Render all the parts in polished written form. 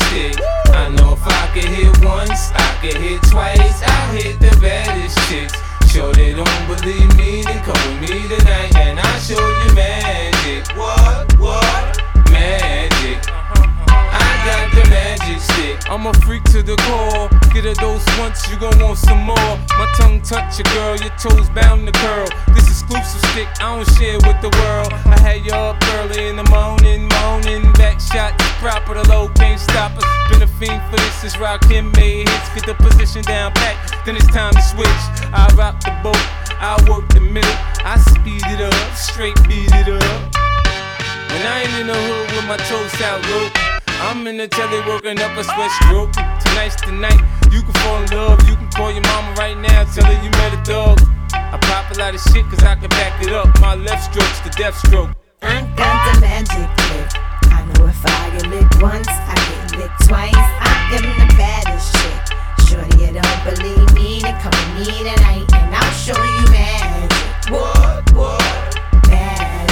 stick. I know if I could hit once, I could hit twice. I hit the baddest chicks. Sure they don't believe me, then come with me tonight and I'll show you magic. What? Magic. I got the magic stick. I'm a freak to the core. Get a dose once, you gon' want some more. My tongue touch your girl, your toes bound to curl. This exclusive stick, I don't share with the world. I had you up early in the morning, back shot proper, the low can't stop us. Been a fiend for this, is rockin' made hits. Get the position down pat, then it's time to switch. I rock the boat, I work the middle, I speed it up, straight beat it up. When I ain't in the hood with my toes out low, I'm in the telly working up a sweat stroke. Tonight's the night, you can fall in love. You can call your mama right now, tell her you met a dog. I pop a lot of shit cause I can back it up. My left stroke's the death stroke. I got the magic lick. I know if I get licked once, I get licked twice. I am the baddest chick. Shorty, you don't believe me, then come with me tonight and I'll show you magic. What? Magic.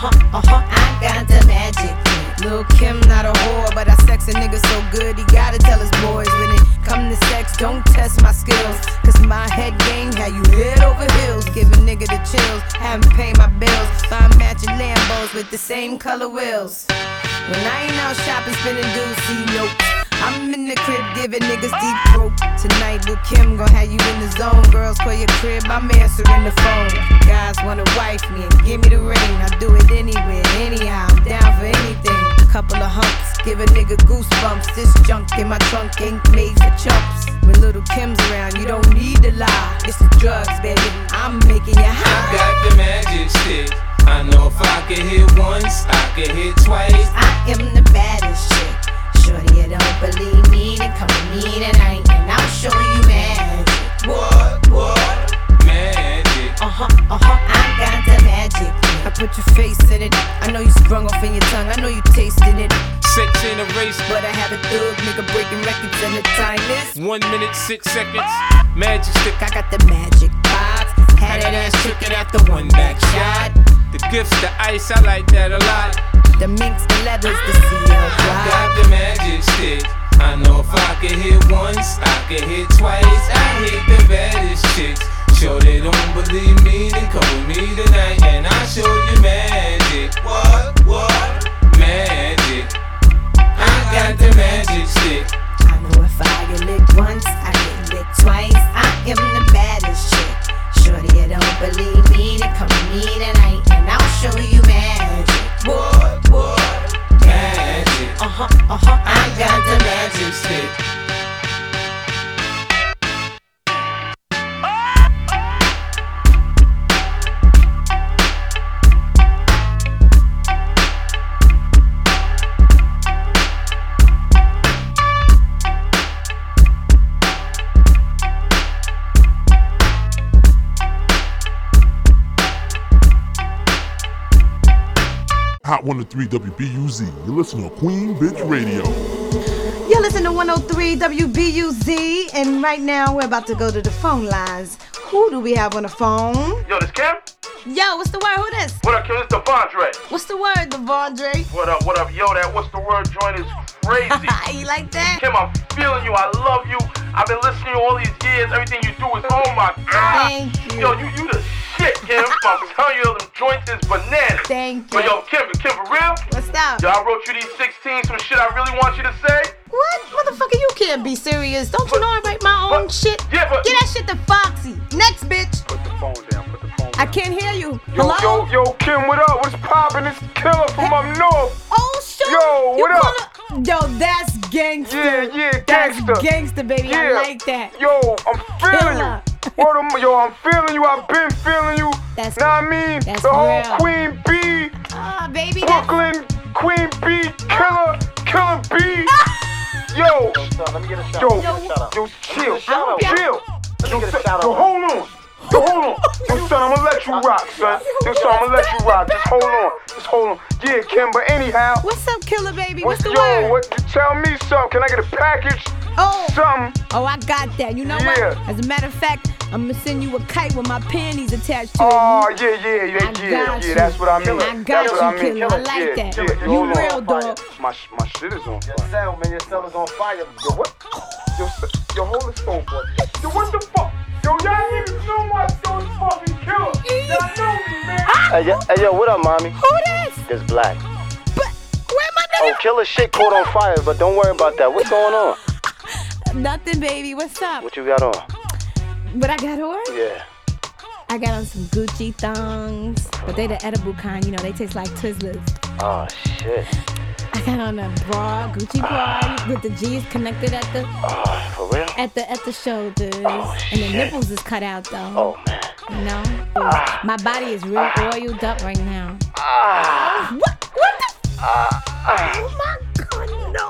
I got the magic lick. Lil' Kim not a whore, but I sex a nigga so good he gotta tell his boys when it come to sex, don't test my skills. Cause my head game had you head over heels. Give a nigga the chills, haven't paid my bills. Buy matching Lambos with the same color wheels. When I ain't out shopping, spending doozy, nope. I'm in the crib giving niggas deep throat. Tonight, Lil' Kim gon' have you in the zone. Girls call your crib, I'm answering the phone. Guys wanna wife me and give me the ring. I do it anywhere, anyhow, I'm down for anything. Couple of humps, give a nigga goosebumps. This junk in my trunk ain't made for chumps. When Little Kim's around, you don't need to lie. It's the drugs, baby, I'm making you high. I got the magic stick. I know if I could hit once, I could hit twice. I am the baddest chick. Shorty, you don't believe me, then come with me tonight and I'll show you magic. What? Magic. I got the magic. I put your face in it. I know you sprung off in your tongue. I know you tasted it. Sex ain't a race, but I have a thug nigga breaking records and the time is 1 minute, 6 seconds. Magic stick. I got the magic vibes. Had that ass chicken after one back shot. The gifts, the ice, I like that a lot. The minks, the leathers, the CL I got the magic stick. I know if I could hit once, I could hit twice. I hit the baddest chicks. Sure they don't believe me, then come with me tonight and I'll show you magic. What? Magic. I got the magic stick. I know if I get licked once, I get licked twice. I am the baddest chick. Shorty, you don't believe me, then come with me tonight and I'll show you magic. What? Magic. I got the magic stick. Hot 103 WBUZ. You listen to Queen Bitch Radio. You're listening to 103 WBUZ, and right now we're about to go to the phone lines. Who do we have on the phone? Yo, this Kim? Yo, what's the word? Who this? What up, Kim? It's Devondre. What's the word, Devondre? What up? Yo, that what's the word joint is crazy. You like that? Kim, I'm feeling you. I love you. I've been listening to you all these years. Everything you do is, oh my God. Thank you. Yo, you the shit, Kim. I'm telling you, them joints is bananas. Thank you. But yo, Kim, for real? What's up? Yo, I wrote you these 16, some shit I really want you to say. What? Motherfucker, you can't be serious. Don't you know I write my own shit? Yeah, but... Get that shit to Foxy. Next, bitch. Put the phone down. I can't hear you. Hello? Yo, Kim, what up? What's poppin'? It's Killer from up north. Oh, shit. Yo, what up? Yo, that's gangster. Yeah, That's gangster. gangster, baby. Yeah. I like that. Yo, I'm feeling you. Yo, I'm feeling you. I've been feeling you. That's know what I mean? That's the whole real. Queen B. Baby. Brooklyn, Queen B, Killer B. Yo. Let me get a shot. Yo, chill. Yo, hold on. Yo, son, I'm gonna let you rock, son. Just hold on. Yeah, Kim, but anyhow. What's up, Killer baby? What's the word? Tell me something. Can I get a package? Oh. Something. Oh, I got that. You know what? As a matter of fact, I'ma send you a kite with my panties attached to Oh, it. yeah, that's what I mean. I got That's what you, killer. I like that. You hold on. real, dog. My shit is on fire. Your cell is on fire. Yo, what? Yo, hold this phone for a second. Yo, what the fuck? Yo, y'all niggas know my son's fucking killer. Y'all know me, man. Hey, yo, what up, mommy? Who this? This Black. But where my nigga? Oh, killer shit caught on fire, but don't worry about that. What's going on? Nothing, baby. What's up? What you got on? What I got on? Yeah. I got on some Gucci thongs, but they the edible kind. You know, they taste like Twizzlers. Oh, shit. I got on a bra, Gucci bra, with the G's connected at the For real? at the shoulders, Oh, and the shit. nipples is cut out though. Oh, man. You know, my body is real oiled up right now. What the? Oh my God, no!